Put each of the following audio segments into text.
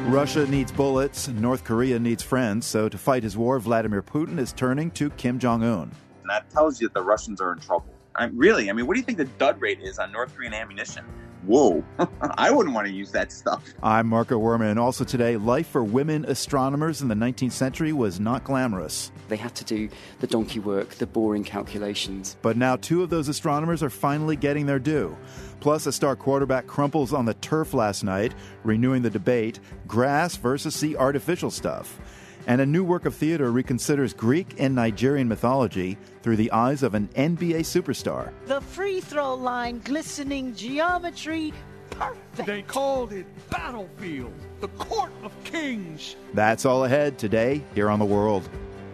Russia needs bullets, North Korea needs friends, so to fight his war, Vladimir Putin is turning to Kim Jong-un. And that tells you that the Russians are in trouble. What do you think the dud rate is on North Korean ammunition? Whoa, I wouldn't want to use that stuff. I'm Marco Werman. Also today, life for women astronomers in the 19th century was not glamorous. They had to do the donkey work, the boring calculations. But now 2 of those astronomers are finally getting their due. Plus, a star quarterback crumples on the turf last night, renewing the debate, grass versus the artificial stuff. And a new work of theater reconsiders Greek and Nigerian mythology through the eyes of an NBA superstar. The free throw line, glistening geometry, perfect. They called it Battlefield, the Court of Kings. That's all ahead today here on The World.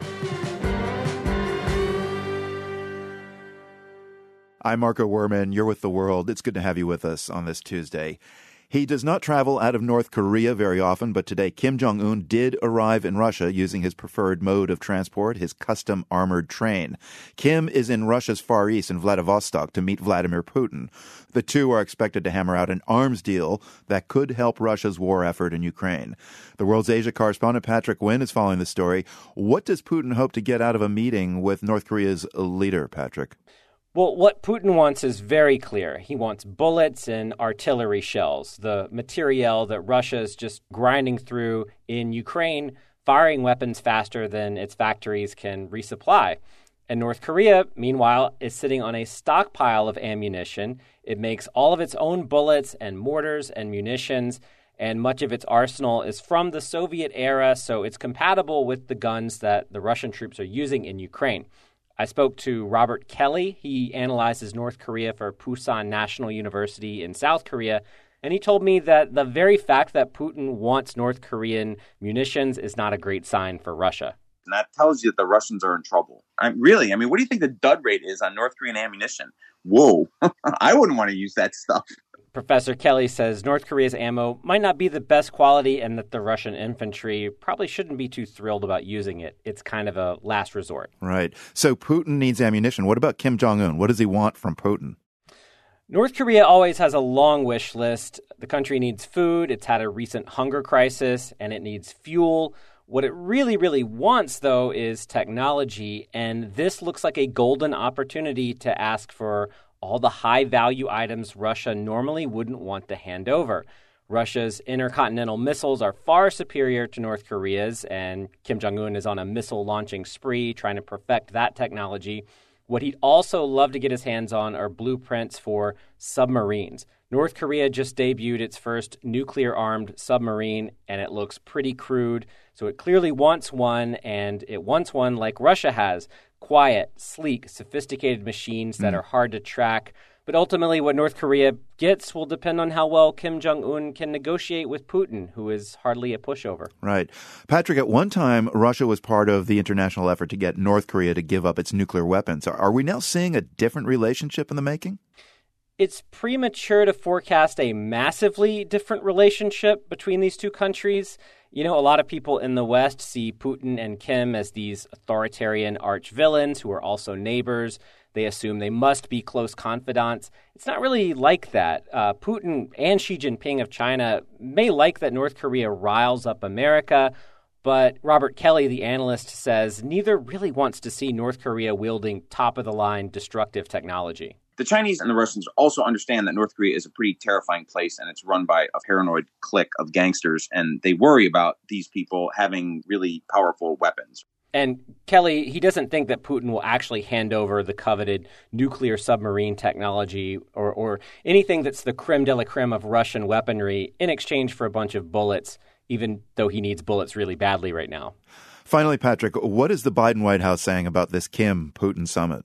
I'm Marco Werman. You're with The World. It's good to have you with us on this Tuesday. He does not travel out of North Korea very often, but today Kim Jong-un did arrive in Russia using his preferred mode of transport, his custom armored train. Kim is in Russia's Far East in Vladivostok to meet Vladimir Putin. The two are expected to hammer out an arms deal that could help Russia's war effort in Ukraine. The World's Asia correspondent Patrick Wynn is following the story. What does Putin hope to get out of a meeting with North Korea's leader, Patrick? Well, what Putin wants is very clear. He wants bullets and artillery shells, the materiel that Russia is just grinding through in Ukraine, firing weapons faster than its factories can resupply. And North Korea, meanwhile, is sitting on a stockpile of ammunition. It makes all of its own bullets and mortars and munitions, and much of its arsenal is from the Soviet era, so it's compatible with the guns that the Russian troops are using in Ukraine. I spoke to Robert Kelly. He analyzes North Korea for Pusan National University in South Korea, and he told me that the very fact that Putin wants North Korean munitions is not a great sign for Russia. And that tells you that the Russians are in trouble. What do you think the dud rate is on North Korean ammunition? Whoa, I wouldn't want to use that stuff. Professor Kelly says North Korea's ammo might not be the best quality and that the Russian infantry probably shouldn't be too thrilled about using it. It's kind of a last resort. Right. So Putin needs ammunition. What about Kim Jong-un? What does he want from Putin? North Korea always has a long wish list. The country needs food. It's had a recent hunger crisis, and it needs fuel. What it really, really wants, though, is technology. And this looks like a golden opportunity to ask for all the high-value items Russia normally wouldn't want to hand over. Russia's intercontinental missiles are far superior to North Korea's, and Kim Jong-un is on a missile-launching spree trying to perfect that technology. What he'd also love to get his hands on are blueprints for submarines. North Korea just debuted its first nuclear-armed submarine, and it looks pretty crude. So it clearly wants one, and it wants one like Russia has. Quiet, sleek, sophisticated machines that are hard to track. But ultimately, what North Korea gets will depend on how well Kim Jong-un can negotiate with Putin, who is hardly a pushover. Right. Patrick, at one time, Russia was part of the international effort to get North Korea to give up its nuclear weapons. Are we now seeing a different relationship in the making? It's premature to forecast a massively different relationship between these two countries. You know, a lot of people in the West see Putin and Kim as these authoritarian arch-villains who are also neighbors. They assume they must be close confidants. It's not really like that. Putin and Xi Jinping of China may like that North Korea riles up America, but Robert Kelly, the analyst, says neither really wants to see North Korea wielding top-of-the-line destructive technology. The Chinese and the Russians also understand that North Korea is a pretty terrifying place, and it's run by a paranoid clique of gangsters, and they worry about these people having really powerful weapons. And Kelly, he doesn't think that Putin will actually hand over the coveted nuclear submarine technology or anything that's the creme de la creme of Russian weaponry in exchange for a bunch of bullets, even though he needs bullets really badly right now. Finally, Patrick, what is the Biden White House saying about this Kim-Putin summit?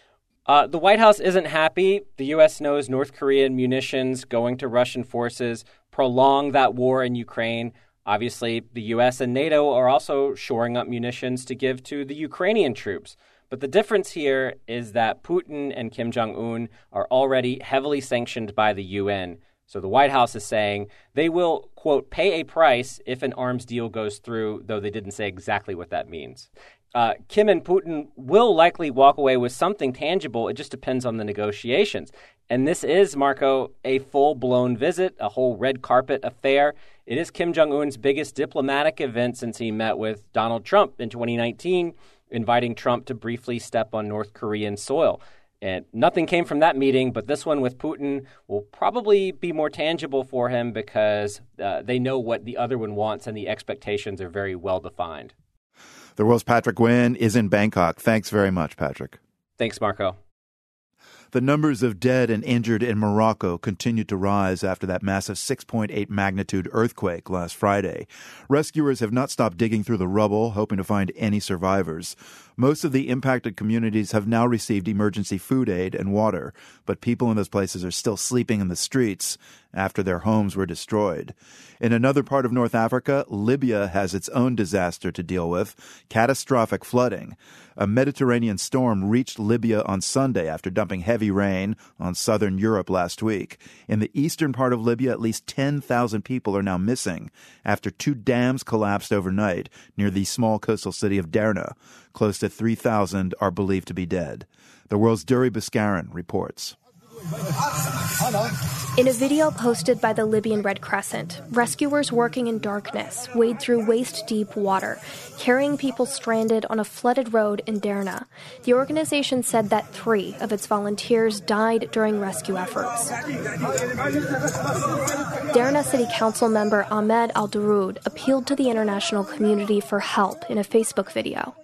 The White House isn't happy. The U.S. knows North Korean munitions going to Russian forces prolong that war in Ukraine. Obviously, the U.S. and NATO are also shoring up munitions to give to the Ukrainian troops. But the difference here is that Putin and Kim Jong-un are already heavily sanctioned by the UN. So the White House is saying they will, quote, pay a price if an arms deal goes through, though they didn't say exactly what that means. Kim and Putin will likely walk away with something tangible. It just depends on the negotiations. And this is, Marco, a full-blown visit, a whole red carpet affair. It is Kim Jong-un's biggest diplomatic event since he met with Donald Trump in 2019, inviting Trump to briefly step on North Korean soil. And nothing came from that meeting, but this one with Putin will probably be more tangible for him because they know what the other one wants and the expectations are very well defined. The World's Patrick Nguyen is in Bangkok. Thanks very much, Patrick. Thanks, Marco. The numbers of dead and injured in Morocco continued to rise after that massive 6.8 magnitude earthquake last Friday. Rescuers have not stopped digging through the rubble, hoping to find any survivors. Most of the impacted communities have now received emergency food aid and water, but people in those places are still sleeping in the streets after their homes were destroyed. In another part of North Africa, Libya has its own disaster to deal with, catastrophic flooding. A Mediterranean storm reached Libya on Sunday after dumping heavy rain on southern Europe last week. In the eastern part of Libya, at least 10,000 people are now missing after 2 dams collapsed overnight near the small coastal city of Derna. Close to 3,000 are believed to be dead. The World's Duri Biskaran reports. In a video posted by the Libyan Red Crescent, rescuers working in darkness wade through waist-deep water, carrying people stranded on a flooded road in Derna. The organization said that 3 of its volunteers died during rescue efforts. Derna City Council member Ahmed Al-Daroud appealed to the international community for help in a Facebook video.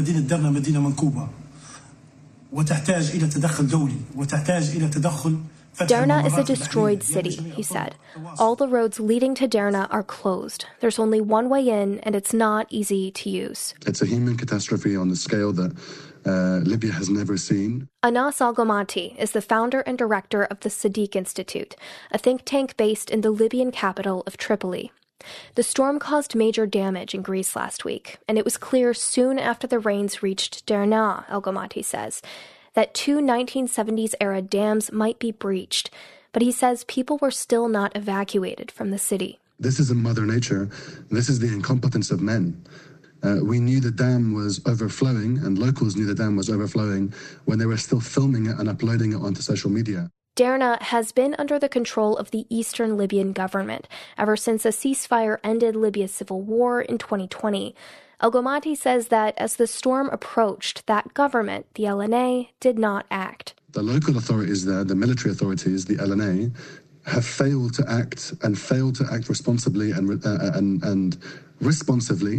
Derna is a destroyed city, he said. All the roads leading to Derna are closed. There's only one way in, and it's not easy to use. It's a human catastrophe on the scale that Libya has never seen. Anas Al-Ghamati is the founder and director of the Sadiq Institute, a think tank based in the Libyan capital of Tripoli. The storm caused major damage in Greece last week, and it was clear soon after the rains reached Derna, Al-Ghamati says, that 2 1970s-era dams might be breached. But he says people were still not evacuated from the city. This isn't Mother Nature. This is the incompetence of men. We knew the dam was overflowing, and locals knew the dam was overflowing when they were still filming it and uploading it onto social media. Derna has been under the control of the eastern Libyan government ever since a ceasefire ended Libya's civil war in 2020. Al-Ghamati says that as the storm approached, that government, the LNA, did not act. The local authorities there, the military authorities, the LNA, have failed to act responsibly and responsively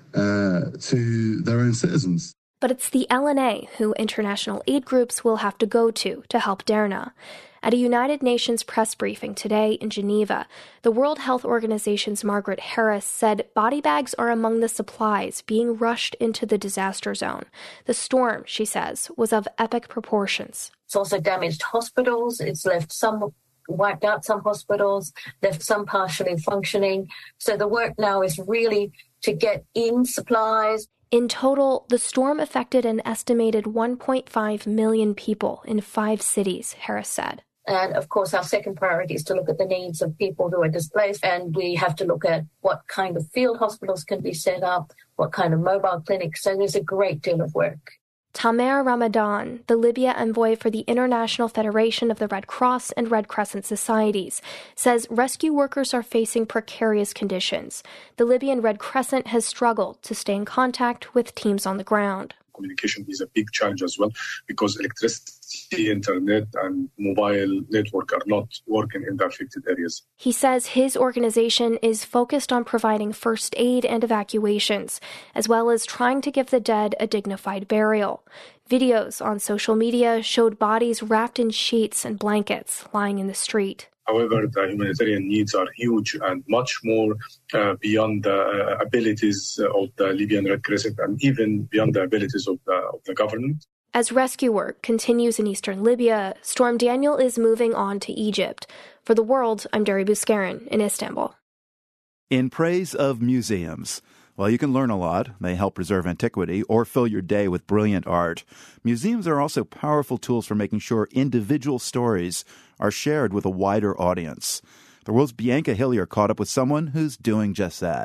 to their own citizens. But it's the LNA who international aid groups will have to go to help Derna. At a United Nations press briefing today in Geneva, the World Health Organization's Margaret Harris said body bags are among the supplies being rushed into the disaster zone. The storm, she says, was of epic proportions. It's also damaged hospitals. It's wiped out some hospitals, left some partially functioning. So the work now is really to get in supplies. In total, the storm affected an estimated 1.5 million people in 5 cities, Harris said. And, of course, our second priority is to look at the needs of people who are displaced. And we have to look at what kind of field hospitals can be set up, what kind of mobile clinics. So there's a great deal of work. Tamer Ramadan, the Libya envoy for the International Federation of the Red Cross and Red Crescent Societies, says rescue workers are facing precarious conditions. The Libyan Red Crescent has struggled to stay in contact with teams on the ground. Communication is a big challenge as well because electricity, internet, and mobile network are not working in the affected areas. He says his organization is focused on providing first aid and evacuations, as well as trying to give the dead a dignified burial. Videos on social media showed bodies wrapped in sheets and blankets lying in the street. However, the humanitarian needs are huge and much more beyond the abilities of the Libyan Red Crescent and even beyond the abilities of the government. As rescue work continues in eastern Libya, Storm Daniel is moving on to Egypt. For The World, I'm Duri Biskaran in Istanbul. In praise of museums. Well, you can learn a lot. They help preserve antiquity or fill your day with brilliant art. Museums are also powerful tools for making sure individual stories are shared with a wider audience. The World's Bianca Hillier caught up with someone who's doing just that.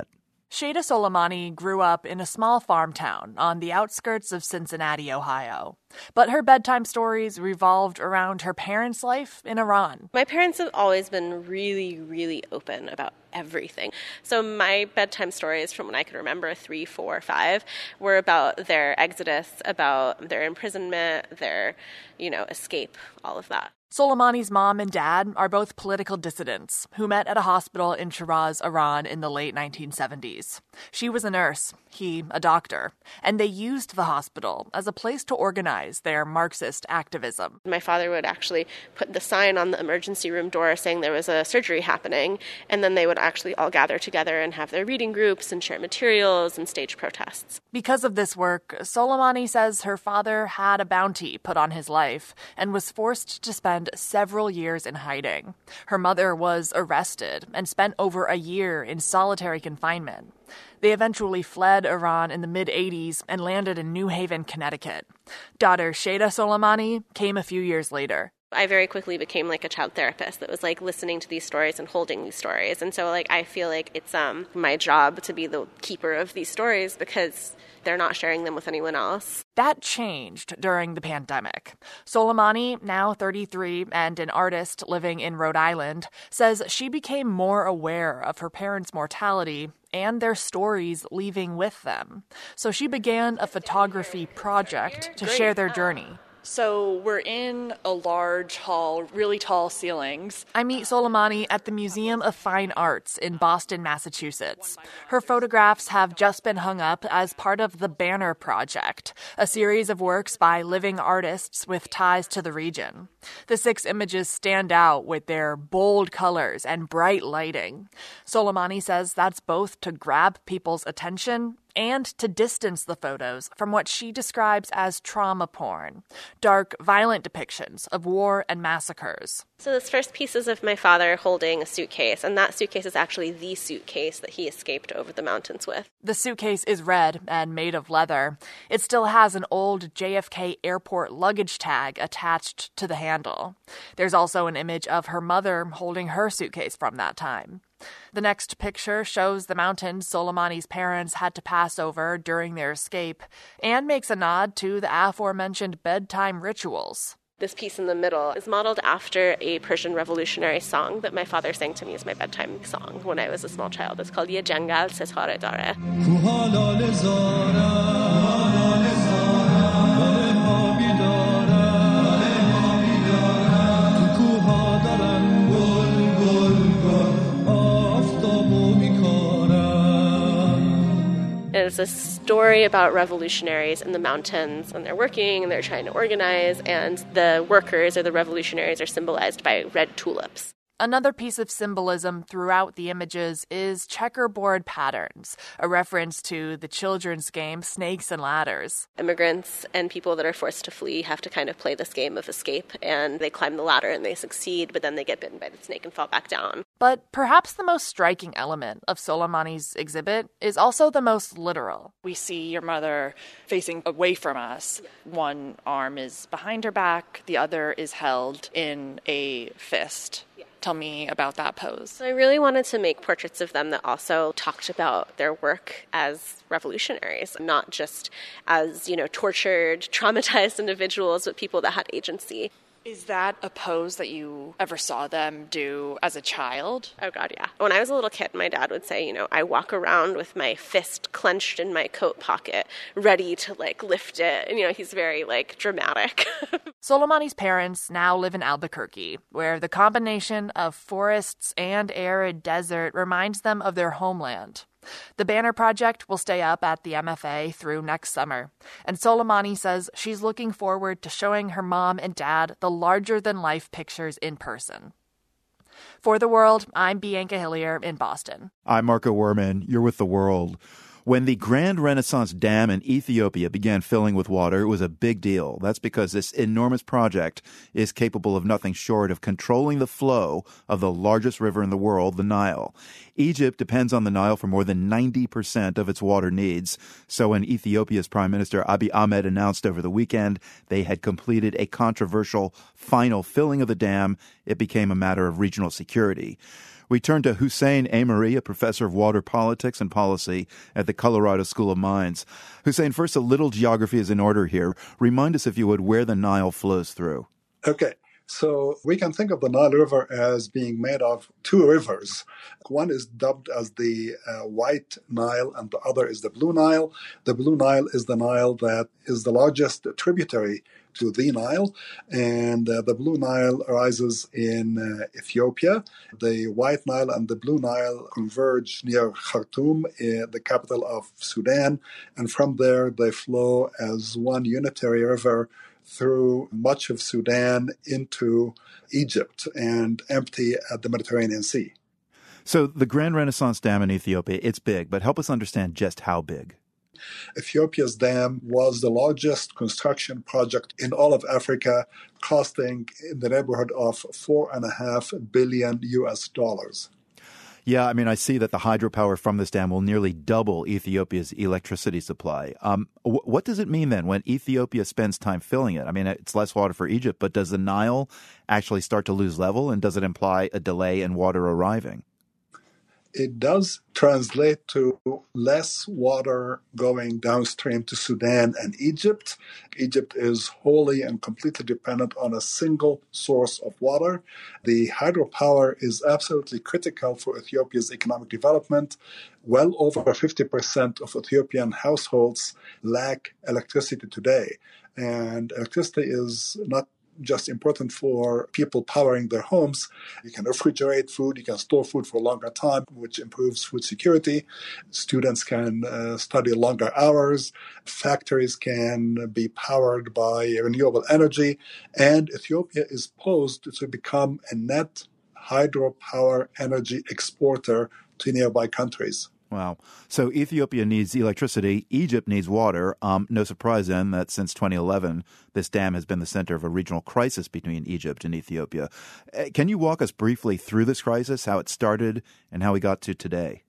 Shada Soleimani grew up in a small farm town on the outskirts of Cincinnati, Ohio. But her bedtime stories revolved around her parents' life in Iran. My parents have always been really, really open about everything. So my bedtime stories from when I could remember, 3, 4, 5, were about their exodus, about their imprisonment, their, escape, all of that. Soleimani's mom and dad are both political dissidents who met at a hospital in Shiraz, Iran in the late 1970s. She was a nurse, he a doctor, and they used the hospital as a place to organize their Marxist activism. My father would actually put the sign on the emergency room door saying there was a surgery happening, and then they would actually all gather together and have their reading groups and share materials and stage protests. Because of this work, Soleimani says her father had a bounty put on his life and was forced to spend several years in hiding. Her mother was arrested and spent over a year in solitary confinement. They eventually fled Iran in the mid-'80s and landed in New Haven, Connecticut. Daughter Shada Soleimani came a few years later. I very quickly became like a child therapist that was like listening to these stories and holding these stories. And so I feel like it's my job to be the keeper of these stories because they're not sharing them with anyone else. That changed during the pandemic. Soleimani, now 33 and an artist living in Rhode Island, says she became more aware of her parents' mortality and their stories leaving with them. So she began a photography project to share their journey. So we're in a large hall, really tall ceilings. I meet Soleimani at the Museum of Fine Arts in Boston, Massachusetts. Her photographs have just been hung up as part of the Banner Project, a series of works by living artists with ties to the region. The 6 images stand out with their bold colors and bright lighting. Soleimani says that's both to grab people's attention and to distance the photos from what she describes as trauma porn, dark, violent depictions of war and massacres. So this first piece is of my father holding a suitcase, and that suitcase is actually the suitcase that he escaped over the mountains with. The suitcase is red and made of leather. It still has an old JFK airport luggage tag attached to the handle. There's also an image of her mother holding her suitcase from that time. The next picture shows the mountains Soleimani's parents had to pass over during their escape and makes a nod to the aforementioned bedtime rituals. This piece in the middle is modeled after a Persian revolutionary song that my father sang to me as my bedtime song when I was a small child. It's called Ye Jangal Setare Dare. It's a story about revolutionaries in the mountains, and they're working and they're trying to organize, and the workers or the revolutionaries are symbolized by red tulips. Another piece of symbolism throughout the images is checkerboard patterns, a reference to the children's game Snakes and Ladders. Immigrants and people that are forced to flee have to kind of play this game of escape, and they climb the ladder and they succeed, but then they get bitten by the snake and fall back down. But perhaps the most striking element of Soleimani's exhibit is also the most literal. We see your mother facing away from us. One arm is behind her back, the other is held in a fist. Tell me about that pose. So I really wanted to make portraits of them that also talked about their work as revolutionaries, not just as, tortured, traumatized individuals, but people that had agency. Is that a pose that you ever saw them do as a child? Oh, God, yeah. When I was a little kid, my dad would say, I walk around with my fist clenched in my coat pocket, ready to, lift it. And, he's very, dramatic. Soleimani's parents now live in Albuquerque, where the combination of forests and arid desert reminds them of their homeland. The Banner Project will stay up at the MFA through next summer, and Soleimani says she's looking forward to showing her mom and dad the larger-than-life pictures in person. For The World, I'm Bianca Hillier in Boston. I'm Marco Werman. You're with The World. When the Grand Renaissance Dam in Ethiopia began filling with water, it was a big deal. That's because this enormous project is capable of nothing short of controlling the flow of the largest river in the world, the Nile. Egypt depends on the Nile for more than 90% of its water needs. So when Ethiopia's Prime Minister Abiy Ahmed announced over the weekend they had completed a controversial final filling of the dam, it became a matter of regional security. We turn to Hussein Amory, a professor of water politics and policy at the Colorado School of Mines. Hussein, first, a little geography is in order here. Remind us, if you would, where the Nile flows through. Okay. So we can think of the Nile River as being made of two rivers. One is dubbed as the White Nile and the other is the Blue Nile. The Blue Nile is the Nile that is the largest tributary to the Nile, and the Blue Nile rises in Ethiopia. The White Nile and the Blue Nile converge near Khartoum, the capital of Sudan, and from there they flow as one unitary river through much of Sudan into Egypt and empty at the Mediterranean Sea. So the Grand Renaissance Dam in Ethiopia, it's big, but help us understand just how big. Ethiopia's dam was the largest construction project in all of Africa, costing in the neighborhood of $4.5 billion. Yeah, I mean, I see that the hydropower from this dam will nearly double Ethiopia's electricity supply. What does it mean then when Ethiopia spends time filling it? I mean, it's less water for Egypt, but does the Nile actually start to lose level, and does it imply a delay in water arriving? It does translate to less water going downstream to Sudan and Egypt. Egypt is wholly and completely dependent on a single source of water. The hydropower is absolutely critical for Ethiopia's economic development. Well over 50% of Ethiopian households lack electricity today. And electricity is not just important for people powering their homes. You can refrigerate food, you can store food for a longer time, which improves food security. Students can study longer hours. Factories can be powered by renewable energy. And Ethiopia is poised to become a net hydropower energy exporter to nearby countries. Wow. So Ethiopia needs electricity. Egypt needs water. No surprise then that since 2011, this dam has been the center of a regional crisis between Egypt and Ethiopia. Can you walk us briefly through this crisis, how it started and how we got to today?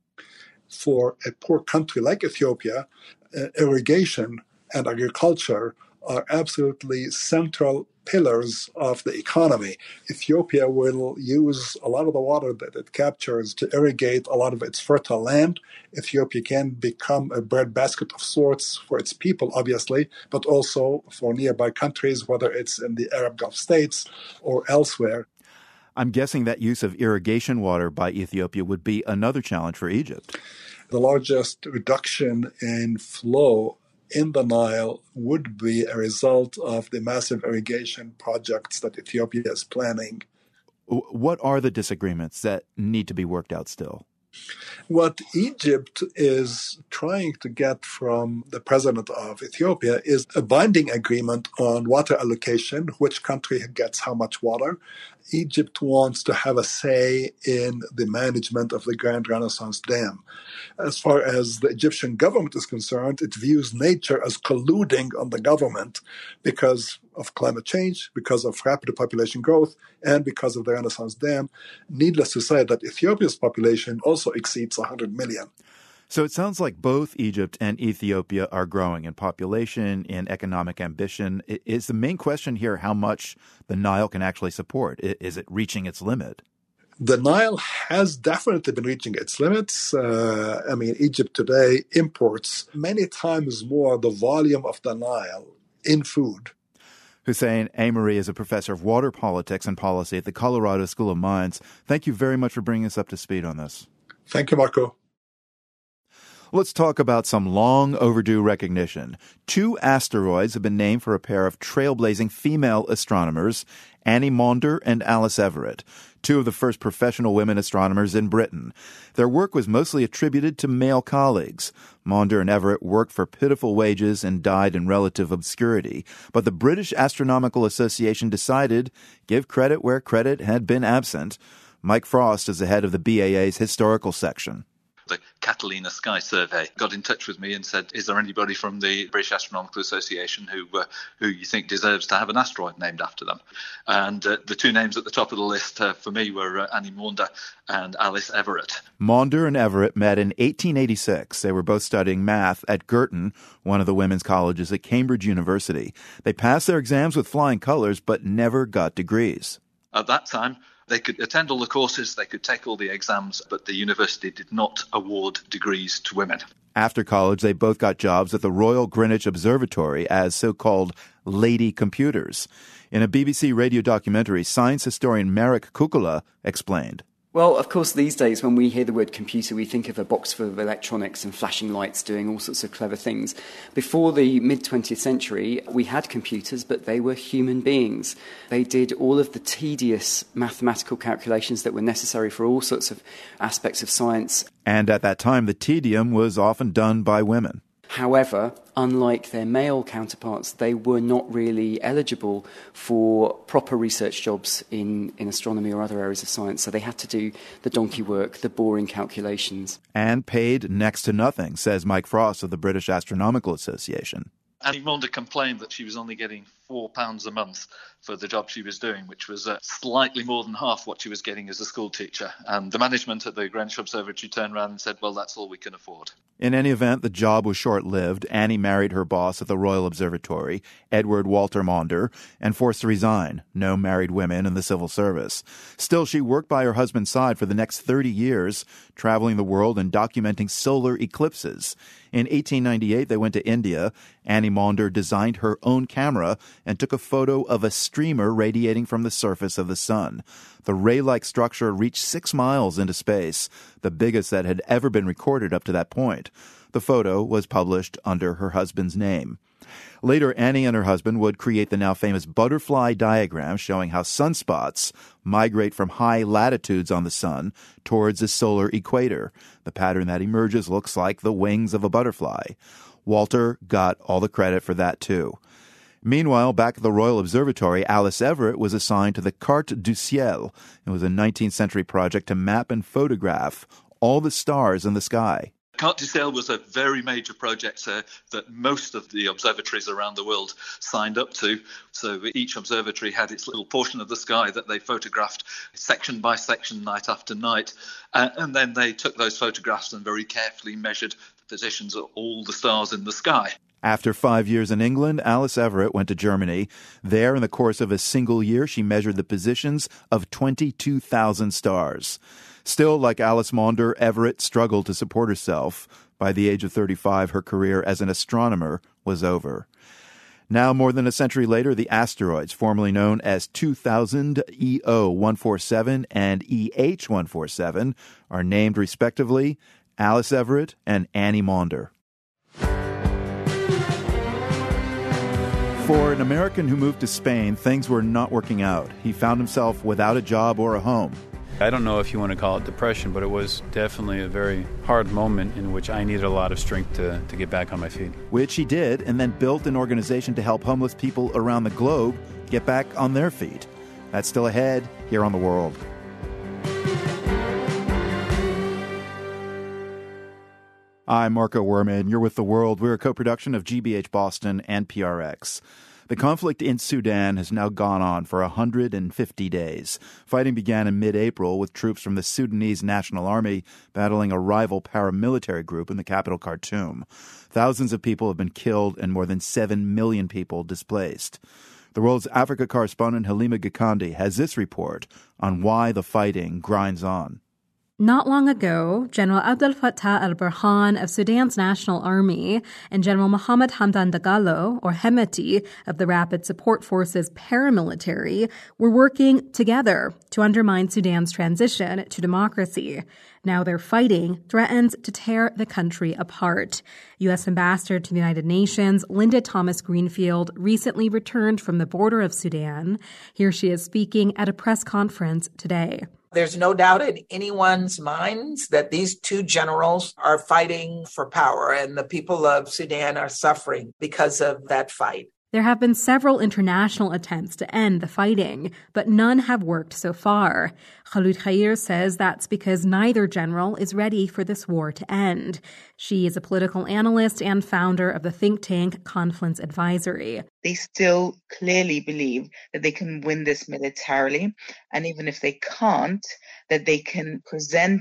For a poor country like Ethiopia, irrigation and agriculture are absolutely central pillars of the economy. Ethiopia will use a lot of the water that it captures to irrigate a lot of its fertile land. Ethiopia can become a breadbasket of sorts for its people, obviously, but also for nearby countries, whether it's in the Arab Gulf states or elsewhere. I'm guessing that use of irrigation water by Ethiopia would be another challenge for Egypt. The largest reduction in flow in the Nile would be a result of the massive irrigation projects that Ethiopia is planning. What are the disagreements that need to be worked out still? What Egypt is trying to get from the president of Ethiopia is a binding agreement on water allocation, which country gets how much water. Egypt wants to have a say in the management of the Grand Renaissance Dam. As far as the Egyptian government is concerned, it views nature as colluding on the government because of climate change, because of rapid population growth, and because of the Renaissance Dam. Needless to say that Ethiopia's population also exceeds 100 million. So it sounds like both Egypt and Ethiopia are growing in population, in economic ambition. Is the main question here how much the Nile can actually support? Is it reaching its limit? The Nile has definitely been reaching its limits. Egypt today imports many times more the volume of the Nile in food. Hussein Amory is a professor of water politics and policy at the Colorado School of Mines. Thank you very much for bringing us up to speed on this. Thank you, Marco. Let's talk about some long overdue recognition. 2 asteroids have been named for a pair of trailblazing female astronomers, Annie Maunder and Alice Everett, 2 of the first professional women astronomers in Britain. Their work was mostly attributed to male colleagues. Maunder and Everett worked for pitiful wages and died in relative obscurity. But the British Astronomical Association decided give credit where credit had been absent. Mike Frost is the head of the BAA's historical section. The Catalina Sky Survey got in touch with me and said, is there anybody from the British Astronomical Association who you think deserves to have an asteroid named after them? And the 2 names at the top of the list for me were Annie Maunder and Alice Everett. Maunder and Everett met in 1886. They were both studying math at Girton, one of the women's colleges at Cambridge University. They passed their exams with flying colors, but never got degrees. At that time, They could attend all the courses, they could take all the exams, but the university did not award degrees to women. After college, they both got jobs at the Royal Greenwich Observatory as so-called lady computers. In a BBC radio documentary, science historian Marek Kukula explained. Well, of course, these days when we hear the word computer, we think of a box full of electronics and flashing lights doing all sorts of clever things. Before the mid-20th century, we had computers, but they were human beings. They did all of the tedious mathematical calculations that were necessary for all sorts of aspects of science. And at that time, the tedium was often done by women. However, unlike their male counterparts, they were not really eligible for proper research jobs in astronomy or other areas of science. So they had to do the donkey work, the boring calculations. And paid next to nothing, says Mike Frost of the British Astronomical Association. Annie Maunder complained that she was only getting £4 a month for the job she was doing, which was slightly more than half what she was getting as a school teacher. And the management at the Greenwich Observatory turned around and said, well, that's all we can afford. In any event, the job was short-lived. Annie married her boss at the Royal Observatory, Edward Walter Maunder, and forced to resign. No married women in the civil service. Still, she worked by her husband's side for the next 30 years, traveling the world and documenting solar eclipses. In 1898, they went to India. Annie Maunder designed her own camera and took a photo of a streamer radiating from the surface of the sun. The ray-like structure reached 6 miles into space, the biggest that had ever been recorded up to that point. The photo was published under her husband's name. Later, Annie and her husband would create the now famous butterfly diagram showing how sunspots migrate from high latitudes on the sun towards the solar equator. The pattern that emerges looks like the wings of a butterfly. Walter got all the credit for that, too. Meanwhile, back at the Royal Observatory, Alice Everett was assigned to the Carte du Ciel. It was a 19th century project to map and photograph all the stars in the sky. Carte du Ciel was a very major project that most of the observatories around the world signed up to. So each observatory had its little portion of the sky that they photographed section by section, night after night. And then they took those photographs and very carefully measured the positions of all the stars in the sky. After 5 years in England, Alice Everett went to Germany. There, in the course of a single year, she measured the positions of 22,000 stars. Still, like Alice Maunder, Everett struggled to support herself. By the age of 35, her career as an astronomer was over. Now, more than a century later, the asteroids, formerly known as 2000 EO-147 and EH-147, are named respectively Alice Everett and Annie Maunder. For an American who moved to Spain, things were not working out. He found himself without a job or a home. I don't know if you want to call it depression, but it was definitely a very hard moment in which I needed a lot of strength to get back on my feet. Which he did, and then built an organization to help homeless people around the globe get back on their feet. That's still ahead here on The World. I'm Marco Werman. You're with The World. We're a co-production of GBH Boston and PRX. The conflict in Sudan has now gone on for 150 days. Fighting began in mid-April with troops from the Sudanese National Army battling a rival paramilitary group in the capital Khartoum. Thousands of people have been killed and more than 7 million people displaced. The World's Africa correspondent Halima Gikandi has this report on why the fighting grinds on. Not long ago, General Abdel Fattah al-Burhan of Sudan's National Army and General Mohammed Hamdan Dagalo, or Hemeti, of the Rapid Support Forces paramilitary, were working together to undermine Sudan's transition to democracy. Now their fighting threatens to tear the country apart. U.S. Ambassador to the United Nations, Linda Thomas-Greenfield, recently returned from the border of Sudan. Here she is speaking at a press conference today. There's no doubt in anyone's minds that these two generals are fighting for power, and the people of Sudan are suffering because of that fight. There have been several international attempts to end the fighting, but none have worked so far. Khaloud Khair says that's because neither general is ready for this war to end. She is a political analyst and founder of the think tank Confluence Advisory. They still clearly believe that they can win this militarily, and even if they can't, that they can present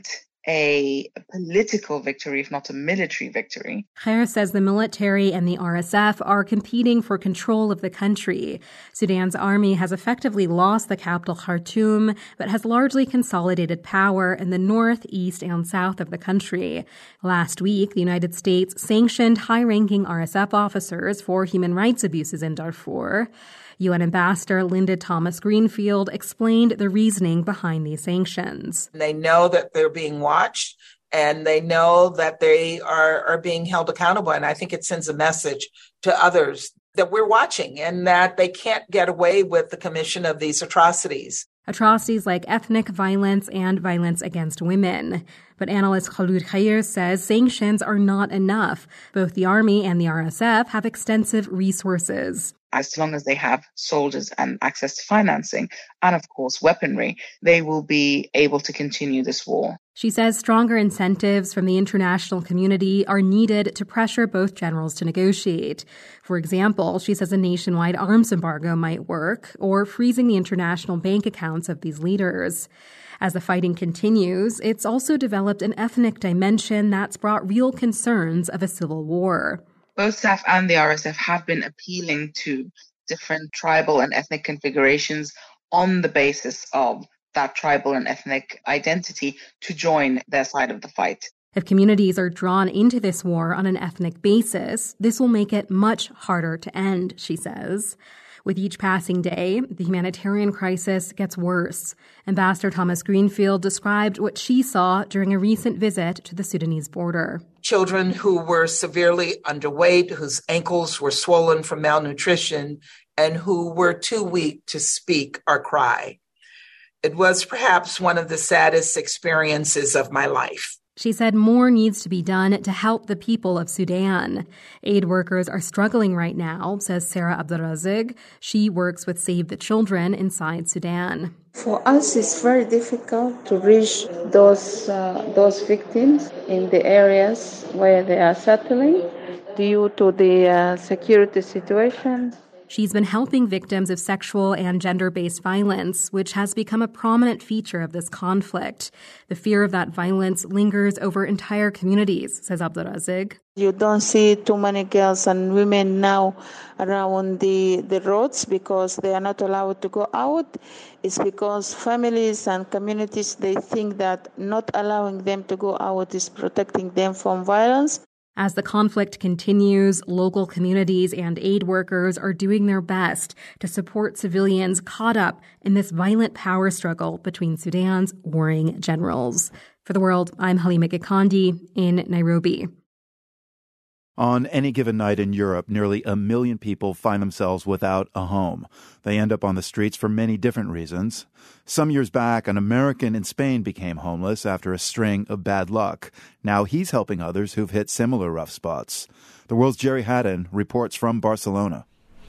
a political victory, if not a military victory. Khair says the military and the RSF are competing for control of the country. Sudan's army has effectively lost the capital Khartoum, but has largely consolidated power in the north, east, and south of the country. Last week, the United States sanctioned high-ranking RSF officers for human rights abuses in Darfur. UN Ambassador Linda Thomas-Greenfield explained the reasoning behind these sanctions. They know that they're being watched, and they know that they are being held accountable. And I think it sends a message to others that we're watching and that they can't get away with the commission of these atrocities. Atrocities like ethnic violence and violence against women. But analyst Khaloud Khair says sanctions are not enough. Both the army and the RSF have extensive resources. As long as they have soldiers and access to financing and, of course, weaponry, they will be able to continue this war. She says stronger incentives from the international community are needed to pressure both generals to negotiate. For example, she says a nationwide arms embargo might work, or freezing the international bank accounts of these leaders. As the fighting continues, it's also developed an ethnic dimension that's brought real concerns of a civil war. Both SAF and the RSF have been appealing to different tribal and ethnic configurations on the basis of that tribal and ethnic identity to join their side of the fight. If communities are drawn into this war on an ethnic basis, this will make it much harder to end, she says. With each passing day, the humanitarian crisis gets worse. Ambassador Thomas-Greenfield described what she saw during a recent visit to the Sudanese border. Children who were severely underweight, whose ankles were swollen from malnutrition, and who were too weak to speak or cry. It was perhaps one of the saddest experiences of my life. She said more needs to be done to help the people of Sudan. Aid workers are struggling right now, says Sarah Abdelrazig. She works with Save the Children inside Sudan. For us, it's very difficult to reach those victims in the areas where they are settling due to the security situation. She's been helping victims of sexual and gender-based violence, which has become a prominent feature of this conflict. The fear of that violence lingers over entire communities, says Abdelrazig. You don't see too many girls and women now around the roads because they are not allowed to go out. It's because families and communities, they think that not allowing them to go out is protecting them from violence. As the conflict continues, local communities and aid workers are doing their best to support civilians caught up in this violent power struggle between Sudan's warring generals. For The World, I'm Halima Gikandi in Nairobi. On any given night in Europe, nearly 1 million people find themselves without a home. They end up on the streets for many different reasons. Some years back, an American in Spain became homeless after a string of bad luck. Now he's helping others who've hit similar rough spots. The World's Jerry Haddon reports from Barcelona.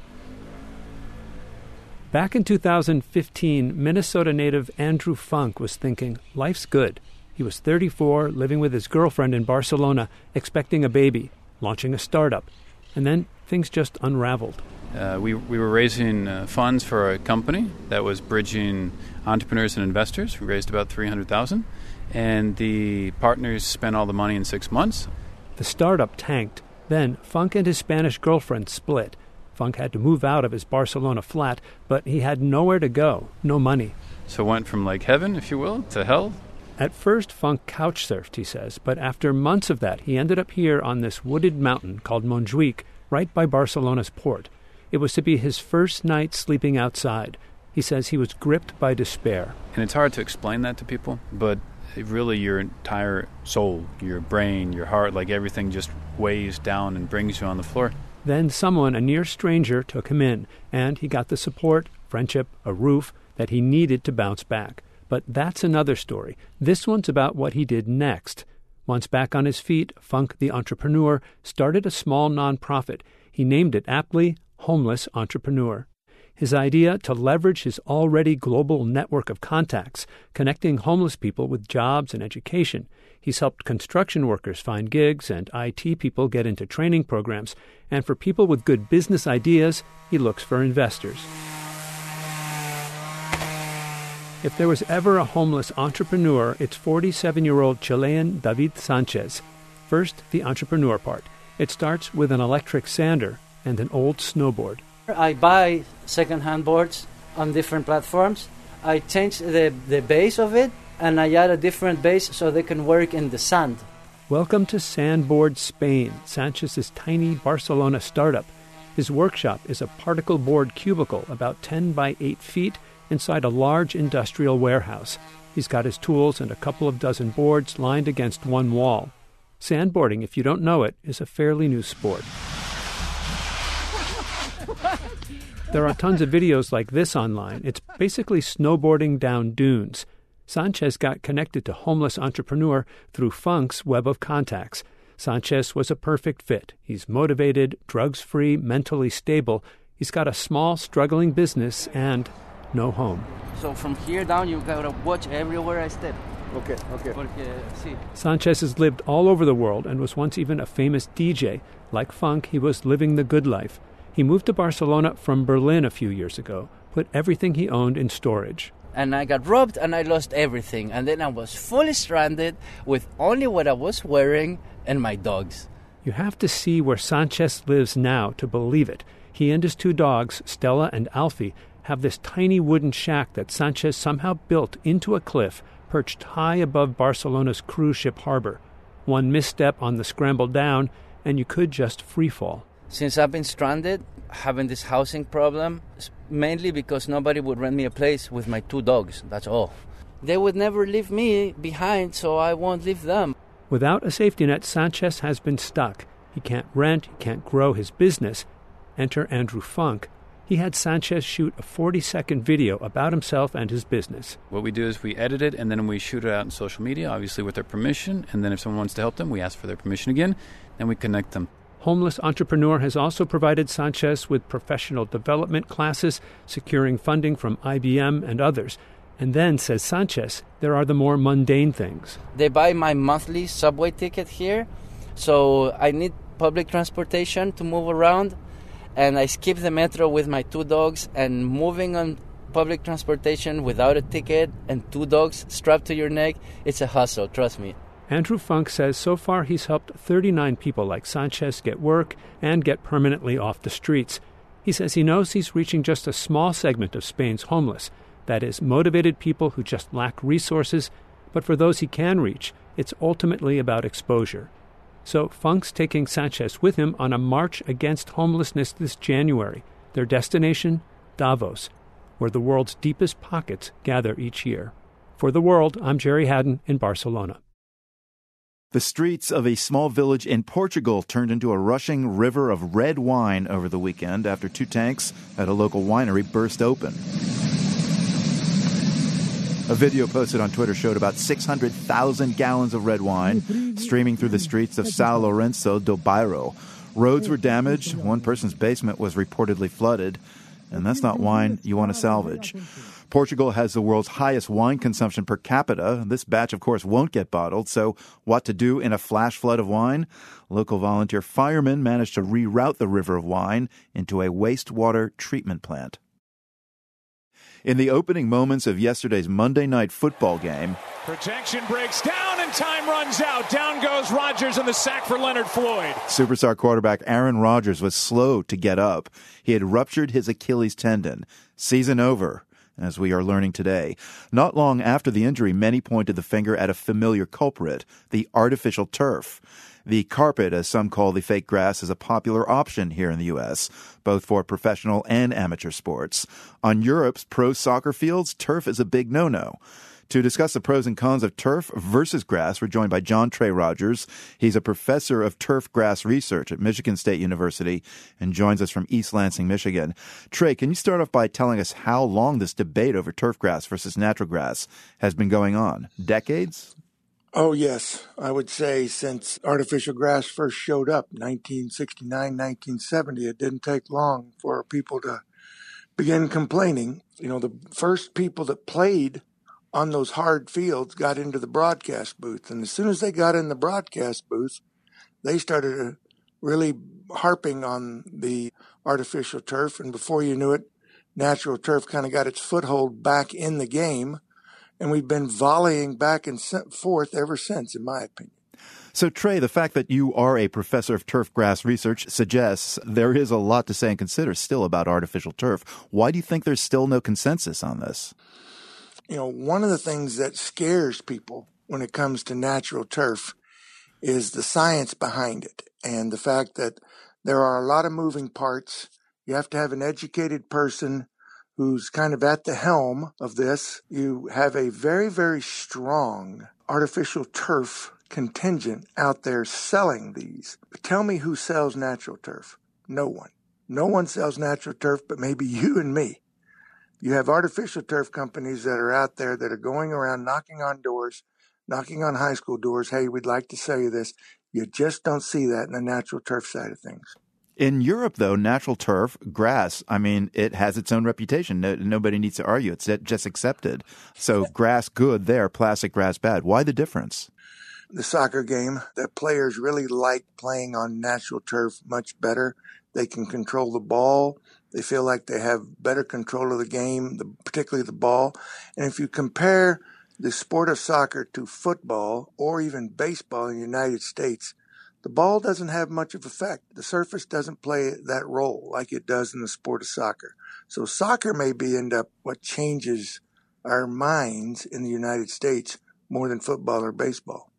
Back in 2015, Minnesota native Andrew Funk was thinking, life's good. He was 34, living with his girlfriend in Barcelona, expecting a baby, launching a startup. And then things just unraveled. We were raising funds for a company that was bridging entrepreneurs and investors. We raised about $300,000, and the partners spent all the money in 6 months. The startup tanked. Then Funk and his Spanish girlfriend split. Funk had to move out of his Barcelona flat, but he had nowhere to go, no money. So went from like heaven, if you will, to hell. At first, Funk couch surfed, he says, but after months of that, he ended up here on this wooded mountain called Montjuic, right by Barcelona's port. It was to be his first night sleeping outside. He says he was gripped by despair. And it's hard to explain that to people, but really your entire soul, your brain, your heart, like everything just weighs down and brings you on the floor. Then someone, a near stranger, took him in, and he got the support, friendship, a roof that he needed to bounce back. But that's another story. This one's about what he did next. Once back on his feet, Funk, the entrepreneur, started a small nonprofit. He named it aptly Homeless Entrepreneur. His idea to leverage his already global network of contacts, connecting homeless people with jobs and education. He's helped construction workers find gigs and IT people get into training programs. And for people with good business ideas, he looks for investors. If there was ever a homeless entrepreneur, it's 47-year-old Chilean David Sanchez. First, the entrepreneur part. It starts with an electric sander and an old snowboard. I buy second-hand boards on different platforms. I change the base of it, and I add a different base so they can work in the sand. Welcome to Sandboard Spain, Sanchez's tiny Barcelona startup. His workshop is a particle board cubicle about 10 by 8 feet inside a large industrial warehouse. He's got his tools and a couple of dozen boards lined against one wall. Sandboarding, if you don't know it, is a fairly new sport. There are tons of videos like this online. It's basically snowboarding down dunes. Sanchez got connected to homeless entrepreneur through Funk's web of contacts. Sanchez was a perfect fit. He's motivated, drugs-free, mentally stable. He's got a small, struggling business and no home. So from here down, you gotta watch everywhere I step. Okay. Sanchez has lived all over the world and was once even a famous DJ. Like Funk, he was living the good life. He moved to Barcelona from Berlin a few years ago, put everything he owned in storage. And I got robbed and I lost everything. And then I was fully stranded with only what I was wearing and my dogs. You have to see where Sanchez lives now to believe it. He and his two dogs, Stella and Alfie, have this tiny wooden shack that Sanchez somehow built into a cliff perched high above Barcelona's cruise ship harbor. One misstep on the scramble down, and you could just free fall. Since I've been stranded, having this housing problem, mainly because nobody would rent me a place with my two dogs, that's all. They would never leave me behind, so I won't leave them. Without a safety net, Sanchez has been stuck. He can't rent, he can't grow his business. Enter Andrew Funk. He had Sanchez shoot a 40-second video about himself and his business. What we do is we edit it, and then we shoot it out on social media, obviously with their permission. And then if someone wants to help them, we ask for their permission again, and we connect them. Homeless Entrepreneur has also provided Sanchez with professional development classes, securing funding from IBM and others. And then, says Sanchez, there are the more mundane things. They buy my monthly subway ticket here, so I need public transportation to move around. And I skip the metro with my two dogs, and moving on public transportation without a ticket and two dogs strapped to your neck, it's a hustle, trust me. Andrew Funk says so far he's helped 39 people like Sanchez get work and get permanently off the streets. He says he knows he's reaching just a small segment of Spain's homeless. That is, motivated people who just lack resources. But for those he can reach, it's ultimately about exposure. So Funk's taking Sanchez with him on a march against homelessness this January. Their destination, Davos, where the world's deepest pockets gather each year. For The World, I'm Jerry Haddon in Barcelona. The streets of a small village in Portugal turned into a rushing river of red wine over the weekend after two tanks at a local winery burst open. A video posted on Twitter showed about 600,000 gallons of red wine streaming through the streets of São Lourenço do Bairro. Roads were damaged. One person's basement was reportedly flooded. And that's not wine you want to salvage. Portugal has the world's highest wine consumption per capita. This batch, of course, won't get bottled. So what to do in a flash flood of wine? Local volunteer firemen managed to reroute the river of wine into a wastewater treatment plant. In the opening moments of yesterday's Monday night football game, protection breaks down and time runs out. Down goes Rodgers and the sack for Leonard Floyd. Superstar quarterback Aaron Rodgers was slow to get up. He had ruptured his Achilles tendon. Season over, as we are learning today. Not long after the injury, many pointed the finger at a familiar culprit, the artificial turf. The carpet, as some call the fake grass, is a popular option here in the U.S., both for professional and amateur sports. On Europe's pro soccer fields, turf is a big no-no. To discuss the pros and cons of turf versus grass, we're joined by John Trey Rogers. He's a professor of turf grass research at Michigan State University and joins us from East Lansing, Michigan. Trey, can you start off by telling us how long this debate over turf grass versus natural grass has been going on? Decades? Oh, yes. I would say since artificial grass first showed up, 1969, 1970, it didn't take long for people to begin complaining. You know, the first people that played on those hard fields got into the broadcast booth. And as soon as they got in the broadcast booth, they started really harping on the artificial turf. And before you knew it, natural turf kind of got its foothold back in the game. And we've been volleying back and forth ever since, in my opinion. So, Trey, the fact that you are a professor of turf grass research suggests there is a lot to say and consider still about artificial turf. Why do you think there's still no consensus on this? One of the things that scares people when it comes to natural turf is the science behind it and the fact that there are a lot of moving parts. You have to have an educated person who's kind of at the helm of this. You have a very, very strong artificial turf contingent out there selling these. But tell me who sells natural turf? No one. No one sells natural turf but maybe you and me. You have artificial turf companies that are out there that are going around knocking on doors, knocking on high school doors. Hey, we'd like to sell you this. You just don't see that in the natural turf side of things. In Europe, though, natural turf, grass, it has its own reputation. Nobody needs to argue. It's just accepted. So grass good there, plastic grass bad. Why the difference? The soccer game, that players really like playing on natural turf much better. They can control the ball. They feel like they have better control of the game, particularly the ball. And if you compare the sport of soccer to football or even baseball in the United States, the ball doesn't have much of effect. The surface doesn't play that role like it does in the sport of soccer. So soccer may end up what changes our minds in the United States more than football or baseball.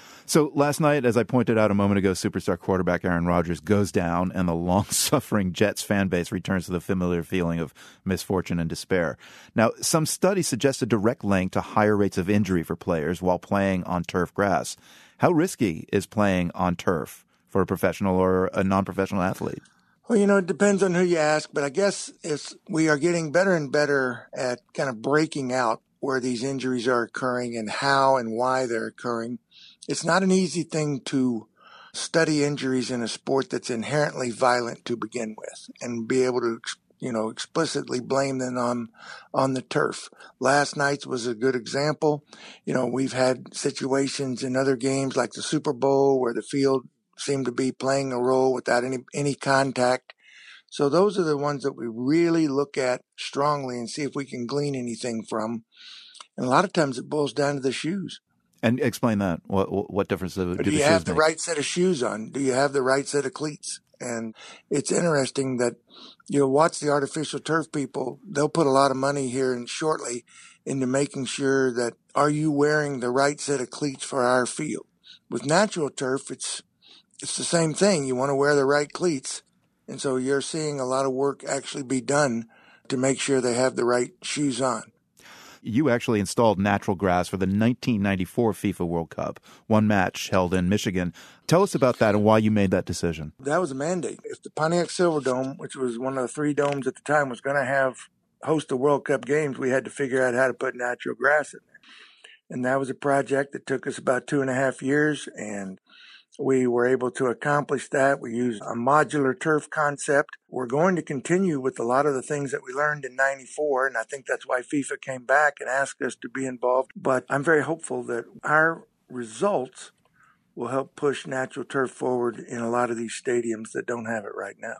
So last night, as I pointed out a moment ago, superstar quarterback Aaron Rodgers goes down and the long-suffering Jets fan base returns to the familiar feeling of misfortune and despair. Now, some studies suggest a direct link to higher rates of injury for players while playing on turf grass. How risky is playing on turf for a professional or a non-professional athlete? Well, it depends on who you ask, but I guess we are getting better and better at kind of breaking out where these injuries are occurring and how and why they're occurring. It's not an easy thing to study injuries in a sport that's inherently violent to begin with and be able to, explicitly blame them on the turf. Last night's was a good example. We've had situations in other games like the Super Bowl where the field seemed to be playing a role without any contact. So those are the ones that we really look at strongly and see if we can glean anything from. And a lot of times it boils down to the shoes. And explain that. What difference do the shoes make? Do you have the right set of shoes on? Do you have the right set of cleats? And it's interesting that you'll watch the artificial turf people. They'll put a lot of money here and shortly into making sure that are you wearing the right set of cleats for our field? With natural turf, it's the same thing. You want to wear the right cleats. And so you're seeing a lot of work actually be done to make sure they have the right shoes on. You actually installed natural grass for the 1994 FIFA World Cup, one match held in Michigan. Tell us about that and why you made that decision. That was a mandate. If the Pontiac Silverdome, which was one of the three domes at the time, was going to host the World Cup games, we had to figure out how to put natural grass in there. And that was a project that took us about 2.5 years, and we were able to accomplish that. We used a modular turf concept. We're going to continue with a lot of the things that we learned in 94, and I think that's why FIFA came back and asked us to be involved. But I'm very hopeful that our results will help push natural turf forward in a lot of these stadiums that don't have it right now.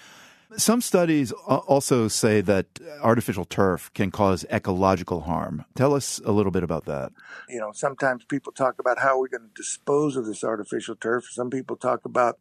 Some studies also say that artificial turf can cause ecological harm. Tell us a little bit about that. Sometimes people talk about how we're going to dispose of this artificial turf. Some people talk about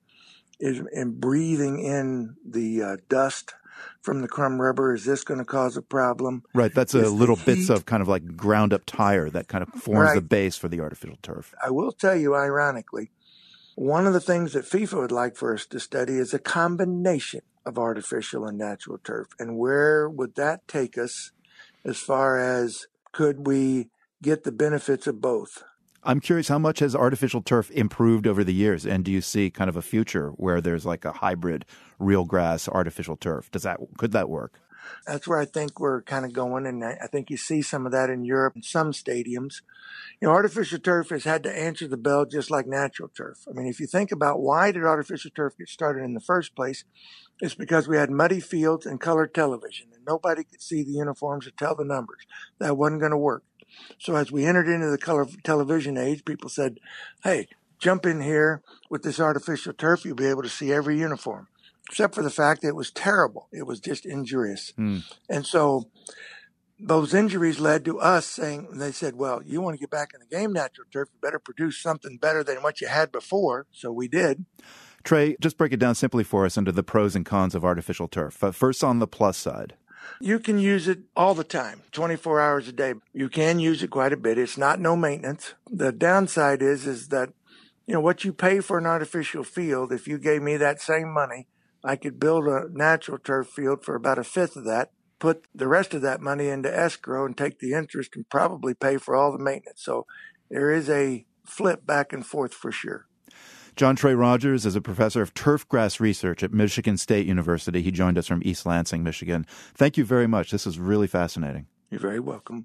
breathing in the dust from the crumb rubber. Is this going to cause a problem? Right. That's little bits of kind of like ground up tire that kind of forms the base for the artificial turf. I will tell you, ironically, one of the things that FIFA would like for us to study is a combination of artificial and natural turf. And where would that take us as far as could we get the benefits of both? I'm curious, how much has artificial turf improved over the years? And do you see kind of a future where there's like a hybrid real grass, artificial turf? Could that work? That's where I think we're kind of going. And I think you see some of that in Europe in some stadiums. Artificial turf has had to answer the bell just like natural turf. I mean, if you think about why did artificial turf get started in the first place, it's because we had muddy fields and colored television, and nobody could see the uniforms or tell the numbers. That wasn't going to work. So as we entered into the color television age, people said, hey, jump in here with this artificial turf. You'll be able to see every uniform, except for the fact that it was terrible. It was just injurious. And so those injuries led to us saying, they said, well, you want to get back in the game, natural turf, you better produce something better than what you had before. So we did. Trey, just break it down simply for us into the pros and cons of artificial turf. First, on the plus side. You can use it all the time, 24 hours a day. You can use it quite a bit. It's not no maintenance. The downside is that, what you pay for an artificial field, if you gave me that same money, I could build a natural turf field for about a fifth of that, put the rest of that money into escrow and take the interest and probably pay for all the maintenance. So there is a flip back and forth for sure. John Trey Rogers is a professor of turfgrass research at Michigan State University. He joined us from East Lansing, Michigan. Thank you very much. This is really fascinating. You're very welcome.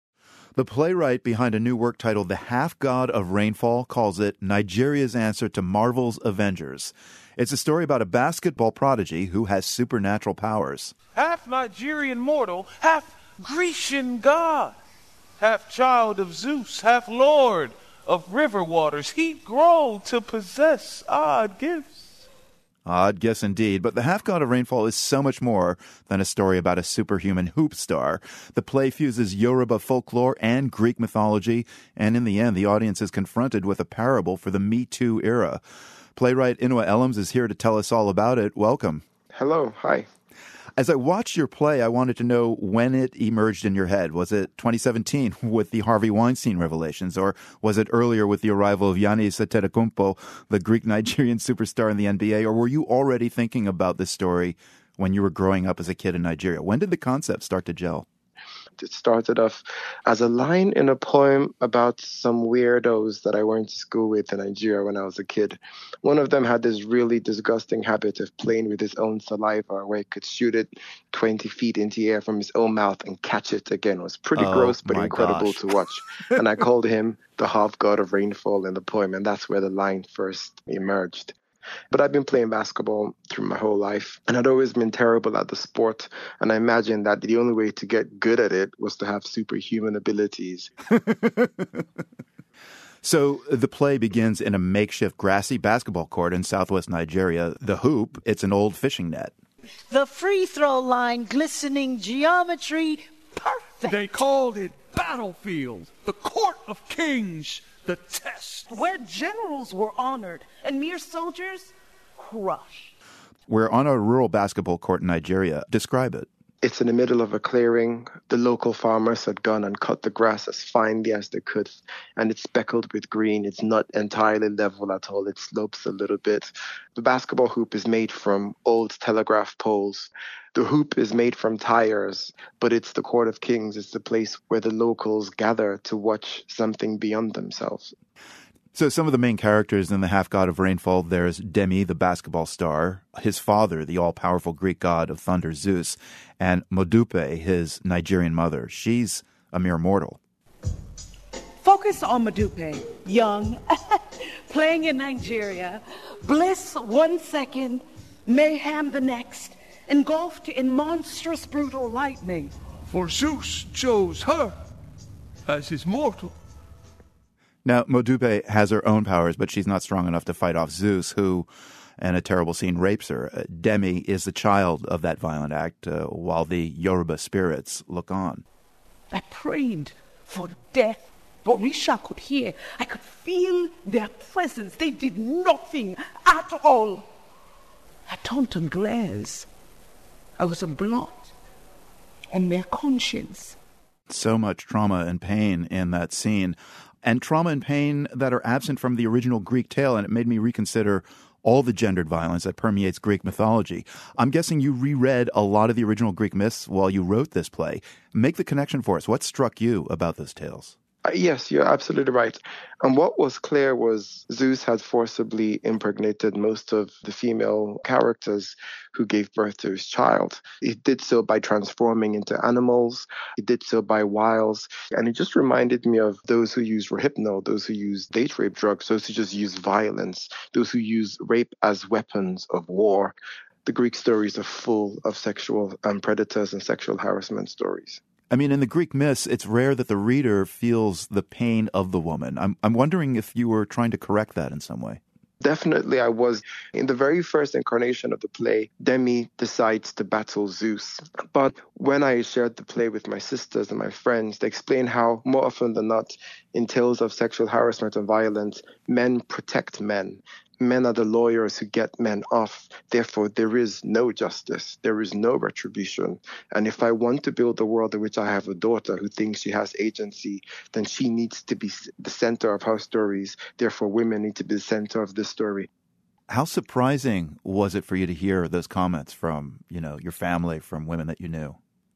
The playwright behind a new work titled The Half-God of Rainfall calls it Nigeria's answer to Marvel's Avengers. It's a story about a basketball prodigy who has supernatural powers. Half Nigerian mortal, half Grecian god, half child of Zeus, half lord of river waters, he'd grow to possess odd gifts. Odd guess indeed, but The Half-God of Rainfall is so much more than a story about a superhuman hoop star. The play fuses Yoruba folklore and Greek mythology, and in the end, the audience is confronted with a parable for the Me Too era. Playwright Inua Ellams is here to tell us all about it. Welcome. Hello. Hi. As I watched your play, I wanted to know when it emerged in your head. Was it 2017 with the Harvey Weinstein revelations, or was it earlier with the arrival of Giannis Antetokounmpo, the Greek-Nigerian superstar in the NBA, or were you already thinking about this story when you were growing up as a kid in Nigeria? When did the concept start to gel? It started off as a line in a poem about some weirdos that I went to school with in Nigeria when I was a kid. One of them had this really disgusting habit of playing with his own saliva, where he could shoot it 20 feet into the air from his own mouth and catch it again. It was pretty gross, but incredible to watch. And I called him the half-god of rainfall in the poem, and that's where the line first emerged. But I've been playing basketball through my whole life, and I'd always been terrible at the sport. And I imagined that the only way to get good at it was to have superhuman abilities. So the play begins in a makeshift grassy basketball court in southwest Nigeria. The hoop, it's an old fishing net. The free throw line, glistening geometry, perfect. They called it battlefield, the court of kings, the test. Where generals were honored and mere soldiers crushed. We're on a rural basketball court in Nigeria. Describe it. It's in the middle of a clearing. The local farmers had gone and cut the grass as finely as they could, and it's speckled with green. It's not entirely level at all. It slopes a little bit. The basketball hoop is made from old telegraph poles. The hoop is made from tires, but it's the Court of Kings. It's the place where the locals gather to watch something beyond themselves. So some of the main characters in The Half-God of Rainfall, there's Demi, the basketball star, his father, the all-powerful Greek god of thunder, Zeus, and Modupe, his Nigerian mother. She's a mere mortal. Focus on Modupe, young, playing in Nigeria, bliss 1 second, mayhem the next, engulfed in monstrous brutal lightning. For Zeus chose her as his mortal. Now, Modupe has her own powers, but she's not strong enough to fight off Zeus, who, in a terrible scene, rapes her. Demi is the child of that violent act, while the Yoruba spirits look on. I prayed for death. Orisha could hear. I could feel their presence. They did nothing at all. I turned to glares. I was a blot on their conscience. So much trauma and pain in that scene. And trauma and pain that are absent from the original Greek tale, and it made me reconsider all the gendered violence that permeates Greek mythology. I'm guessing you reread a lot of the original Greek myths while you wrote this play. Make the connection for us. What struck you about those tales? Yes, you're absolutely right. And what was clear was Zeus had forcibly impregnated most of the female characters who gave birth to his child. He did so by transforming into animals. He did so by wiles. And it just reminded me of those who use Rohypnol, those who use date rape drugs, those who just use violence, those who use rape as weapons of war. The Greek stories are full of sexual predators and sexual harassment stories. I mean, in the Greek myths, it's rare that the reader feels the pain of the woman. I'm wondering if you were trying to correct that in some way. Definitely I was. In the very first incarnation of the play, Demi decides to battle Zeus. But when I shared the play with my sisters and my friends, they explained how more often than not, in tales of sexual harassment and violence, men protect men. Men are the lawyers who get men off. Therefore, there is no justice. There is no retribution. And if I want to build a world in which I have a daughter who thinks she has agency, then she needs to be the center of her stories. Therefore, women need to be the center of this story. How surprising was it for you to hear those comments from, your family, from women that you knew?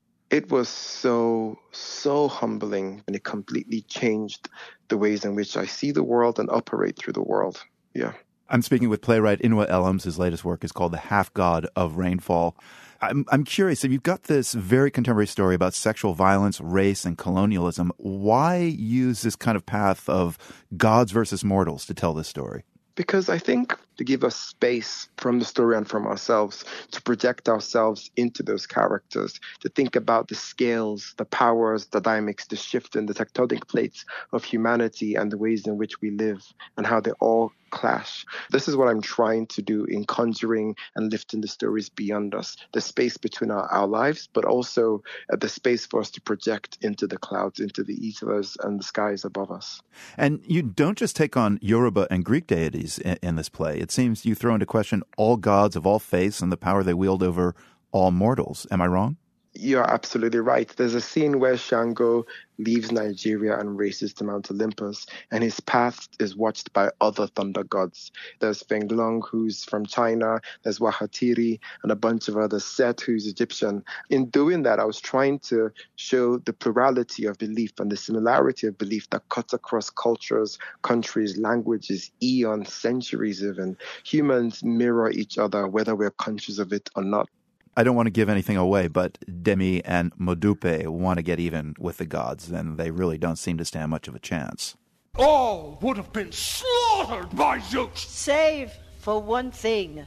It was so humbling, and it completely changed the ways in which I see the world and operate through the world. Yeah. I'm speaking with playwright Inua Ellams. His latest work is called The Half-God of Rainfall. I'm curious, if you've got this very contemporary story about sexual violence, race, and colonialism, why use this kind of path of gods versus mortals to tell this story? Because I think to give us space from the story and from ourselves, to project ourselves into those characters, to think about the scales, the powers, the dynamics, the shift in the tectonic plates of humanity and the ways in which we live and how they all clash. This is what I'm trying to do in conjuring and lifting the stories beyond us, the space between our lives, but also the space for us to project into the clouds, into the ethers and the skies above us. And you don't just take on Yoruba and Greek deities in this play. It seems you throw into question all gods of all faiths and the power they wield over all mortals. Am I wrong? You're absolutely right. There's a scene where Shango leaves Nigeria and races to Mount Olympus, and his path is watched by other thunder gods. There's Fenglong, who's from China, there's Wahatiri, and a bunch of others, Set, who's Egyptian. In doing that, I was trying to show the plurality of belief and the similarity of belief that cuts across cultures, countries, languages, eons, centuries even. Humans mirror each other, whether we're conscious of it or not. I don't want to give anything away, but Demi and Modupe want to get even with the gods, and they really don't seem to stand much of a chance. All would have been slaughtered by Zeus. Save for one thing,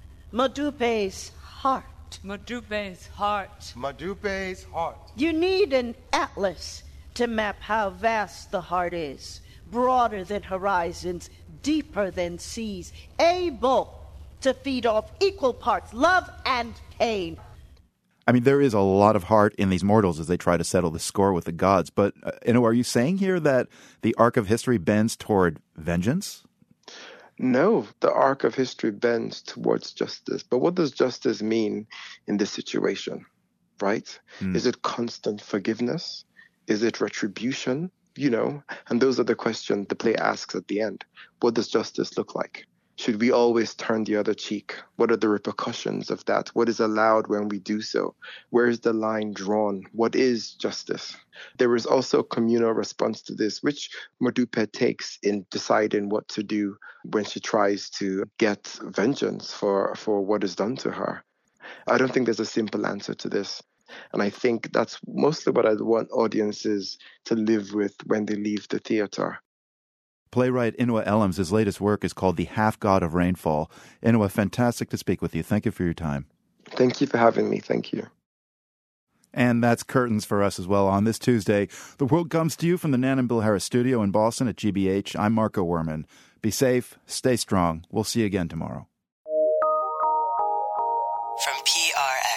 Modupe's heart. Modupe's heart. Modupe's heart. You need an atlas to map how vast the heart is, broader than horizons, deeper than seas, able to feed off equal parts love and pain. I mean, there is a lot of heart in these mortals as they try to settle the score with the gods. But, are you saying here that the arc of history bends toward vengeance? No, the arc of history bends towards justice. But what does justice mean in this situation, right? Is it constant forgiveness? Is it retribution? And those are the questions the play asks at the end. What does justice look like? Should we always turn the other cheek? What are the repercussions of that? What is allowed when we do so? Where is the line drawn? What is justice? There is also a communal response to this, which Modupe takes in deciding what to do when she tries to get vengeance for what is done to her. I don't think there's a simple answer to this. And I think that's mostly what I want audiences to live with when they leave the theater. Playwright Inua Ellams, his latest work is called The Half-God of Rainfall. Inua, fantastic to speak with you. Thank you for your time. Thank you for having me. Thank you. And that's curtains for us as well. On this Tuesday, the world comes to you from the Nan and Bill Harris studio in Boston at GBH. I'm Marco Werman. Be safe, stay strong. We'll see you again tomorrow. From PRX.